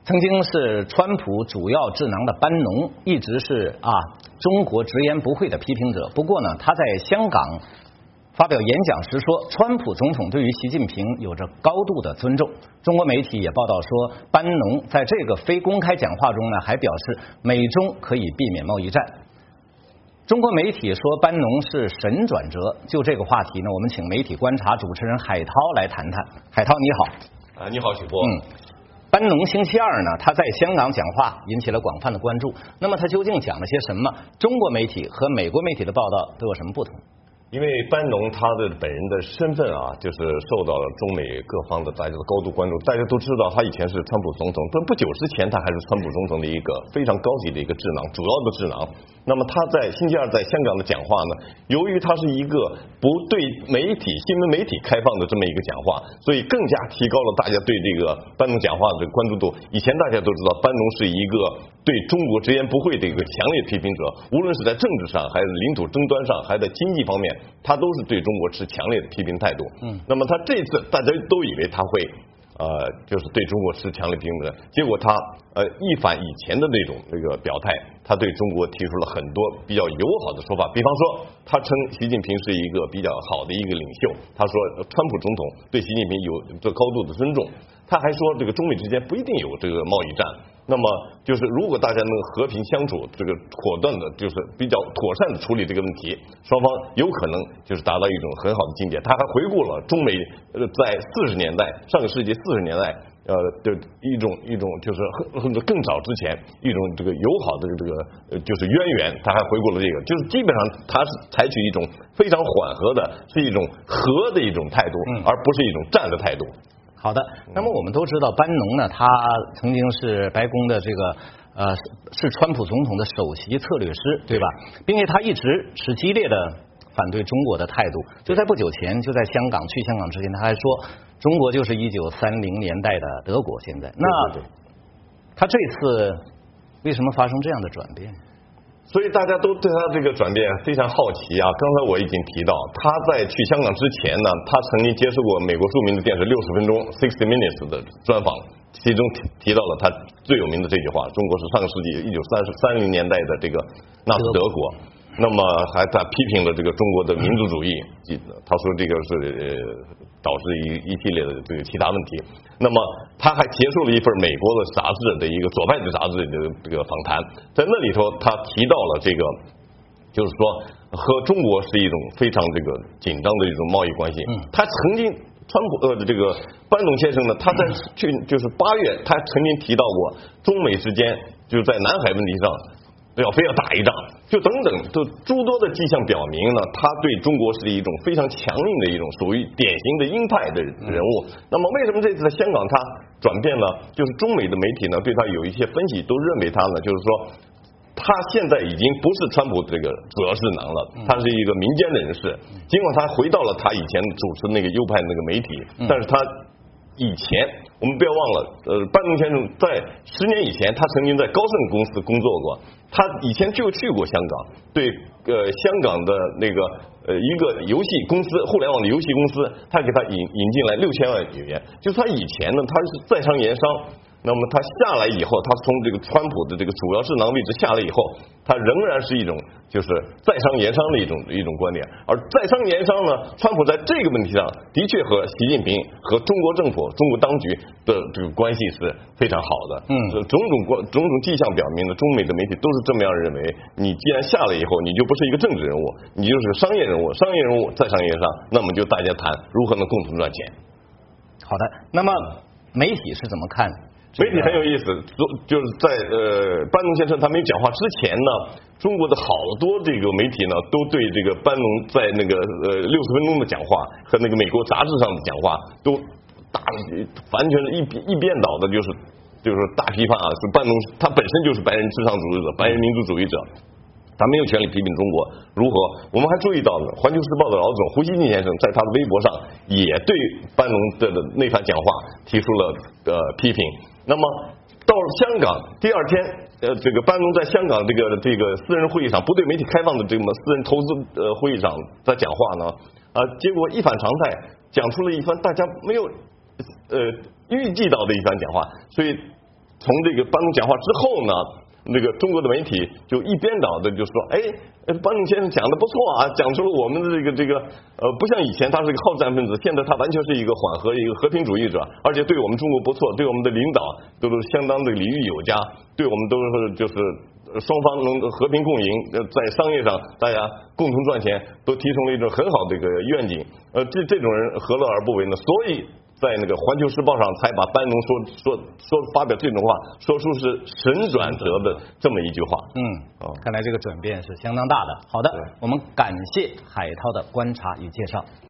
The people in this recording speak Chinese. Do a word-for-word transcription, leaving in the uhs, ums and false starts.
曾经是川普主要智囊的班农，一直是啊中国直言不讳的批评者。不过呢，他在香港发表演讲时说，川普总统对于习近平有着高度的尊重。中国媒体也报道说，班农在这个非公开讲话中呢，还表示美中可以避免贸易战。中国媒体说班农是神转折，就这个话题呢，我们请媒体观察主持人海涛来谈谈。海涛你好。 啊，你好，许波。 嗯。班农星期二呢，他在香港讲话引起了广泛的关注。那么他究竟讲了些什么？中国媒体和美国媒体的报道都有什么不同？ 因为班农他的本人的身份啊，就是受到了中美各方的大家的高度关注。大家都知道，他以前是川普总统，但不久之前他还是川普总统的一个非常高级的一个智囊，主要的智囊。那么他在星期二在香港的讲话呢，由于他是一个不对媒体、新闻媒体开放的这么一个讲话，所以更加提高了大家对这个班农讲话的关注度。以前大家都知道，班农是一个对中国直言不讳的一个强烈批评者，无论是在政治上，还是领土争端上，还是在经济方面，他都是对中国持强烈的批评态度。嗯，那么他这次大家都以为他会呃，就是对中国持强烈批评的，结果他呃一反以前的那种那个表态，他对中国提出了很多比较友好的说法。比方说，他称习近平是一个比较好的一个领袖，他说川普总统对习近平有着高度的尊重。他还说，这个中美之间不一定有这个贸易战。那么就是如果大家能和平相处，这个果断的，就是比较妥善的处理这个问题，双方有可能就是达到一种很好的境界。他还回顾了中美呃在四十年代上个世纪四十年代呃的一种一种就是甚至更早之前一种这个友好的这个呃就是渊源。他还回顾了这个，就是基本上他是采取一种非常缓和的，是一种和的一种态度，而不是一种战的态度。 好的，那么我们都知道班农呢，他曾经是白宫的这个呃是川普总统的首席策略师，对吧？并且他一直持激烈的反对中国的态度。就在不久前，就在香港去香港之前，他还说中国就是一九三零年代的德国。现在，那他这次为什么发生这样的转变？ 所以大家都对他这个转变非常好奇啊！刚才我已经提到，他在去香港之前呢，他曾经接受过美国著名的电视六十分钟 sixty minutes 的专访，其中提提到了他最有名的这句话：中国是上个世纪一九三三零年代的这个纳粹德国。那么还他批评了这个中国的民族主义，他说这个是呃导致一一系列的这个其他问题。那么他还结束了一份美国的杂志的一个左派的杂志的这个访谈，在那里头他提到了这个，就是说和中国是一种非常这个紧张的一种贸易关系。他曾经川普呃这个班农先生呢，他在去就是八月，他曾经提到过中美之间就是在南海问题上要非要打一仗，就等等，就诸多的迹象表明呢，他对中国是一种非常强硬的一种属于典型的鹰派的人物。那么为什么这次在香港他转变呢？就是中美的媒体呢对他有一些分析，都认为他呢就是说，他现在已经不是川普这个主要智囊了，他是一个民间的人士。尽管他回到了他以前主持那个右派那个媒体，但是他以前我们不要忘了，呃，班农先生在十年以前，他曾经在高盛公司工作过。他以前就去过香港，对呃香港的那个呃一个游戏公司，互联网的游戏公司，他给他引引进来六千万美元。就是他以前呢，他是在商言商。那么他下来以后，他从这个川普的这个主要智囊位置下来以后，他仍然是一种就是在商言商的一种一种观点。而在商言商呢，川普在这个问题上的确和习近平和中国政府、中国当局的这个关系是非常好的。嗯，种种关种种迹象表明呢，中美的媒体都是这么样认为。你既然下来以后，你就不是一个政治人物，你就是个商业人物，商业人物在商言商，那么就大家谈如何能共同赚钱。 好的，那么媒体是怎么看？ 媒体很有意思，就是在呃班农先生他没讲话之前呢，中国的好多这个媒体呢都对这个班农在那个呃六十分钟的讲话和那个美国杂志上的讲话都大完全是一一边倒的，就是就是大批判啊，是班农他本身就是白人至上主义者、白人民族主义者。他没有权利批评中国如何。我们还注意到了《环球时报》的老总胡锡进先生在他的微博上也对班农的那番讲话提出了呃批评。那么到了香港第二天，呃，这个班农在香港这个这个私人会议上，不对媒体开放的这个私人投资呃会议上在讲话呢，啊、呃，结果一反常态，讲出了一番大家没有呃预计到的一番讲话，所以从这个班农讲话之后呢，那个中国的媒体就一边倒的就说，哎，班农先生讲的不错啊，讲出了我们的这个这个呃，不像以前他是个好战分子，现在他完全是一个缓和一个和平主义者，而且对我们中国不错，对我们的领导都是相当的礼遇有加，对我们都是就是双方能和平共赢，在商业上大家共同赚钱，都提出了一种很好的一个愿景。呃，这这种人何乐而不为呢？所以在那个《环球时报》上才把班农说说说发表这种话，说出是神转折的这么一句话。 嗯，哦，看来这个转变是相当大的。好的，我们感谢海涛的观察与介绍。